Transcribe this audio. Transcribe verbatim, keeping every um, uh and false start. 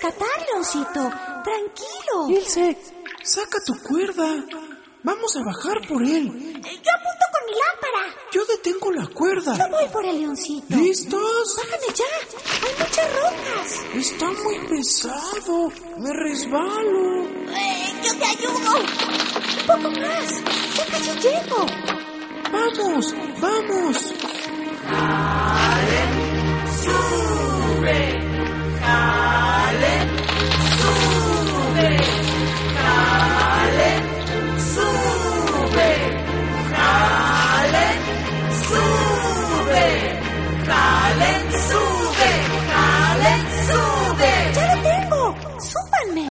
rescatar, Leoncito. Tranquilo. Ilse, saca tu cuerda. Vamos a bajar por él. Yo apunto con mi lámpara. Yo detengo la cuerda. Yo voy por el Leoncito. ¿Listos? Bájame ya. Hay muchas rocas. Está muy pesado. Me resbalo. Eh, yo te ayudo. Un poco más. Ya casi llego. Vamos, vamos.